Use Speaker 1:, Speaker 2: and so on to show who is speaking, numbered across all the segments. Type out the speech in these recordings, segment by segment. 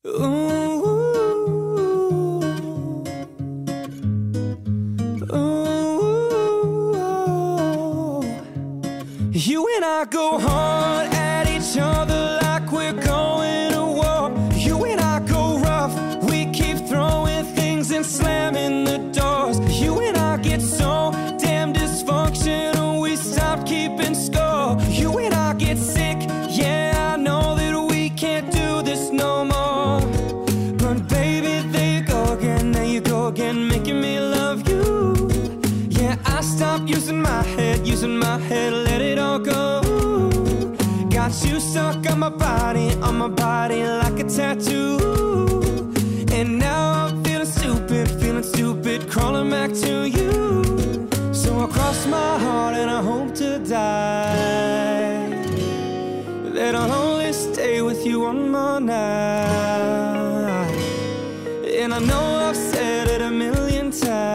Speaker 1: Ooh, ooh, you and I go hard at each other like we're going to war. You and I go rough, we keep throwing things and slamming the doors. You and I get so damn dysfunctional, we stop keeping score. You and I get sick, yeah, I know that we can't do this no more. But baby, there you go again, making me love you. Yeah, I stopped using my head, let it all go. Got you stuck on my body like a tattoo. And now I'm feeling stupid, crawling back to you. So I cross my heart and I hope to die that I'll only stay with you one more night. And I know I've said it a million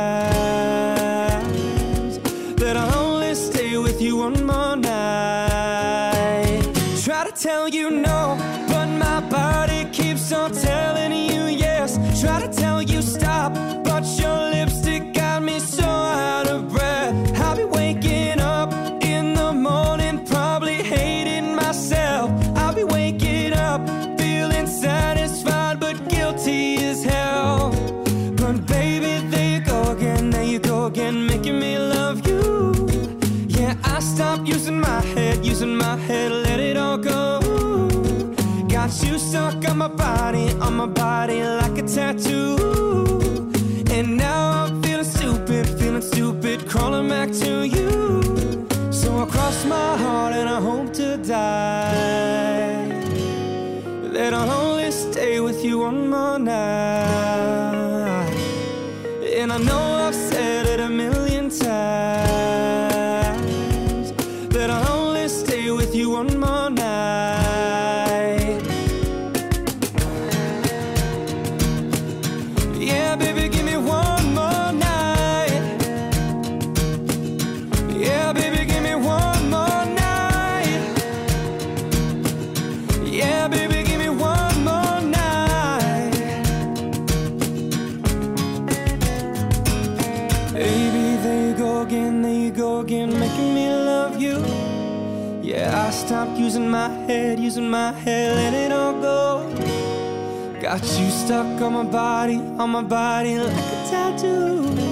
Speaker 1: times that I'll only stay with you one more night. Try to tell you no, but my body keeps on telling you yes. Try to tell you stop, but your lipstick got me so out of breath. I'll be waking up in the morning, probably hating myself. I'll be waking up feeling satisfied, but guilty as hell. But baby, there you go again, making me love you. Yeah, I stopped using my head, let it all go. Got you stuck on my body like a tattoo. And now I'm feeling stupid, crawling back to you. So I cross my heart and I hope to die that I'll only stay with you one more night. And I know I've said it a million times that I'll only stay with you one more night. Yeah, baby, give me one more night. Yeah, baby, give me one more night. Yeah, baby, give me one more night. Baby, there you go again, making me love you. Yeah, I stopped using my head, let it all go. Got you stuck on my body like a tattoo.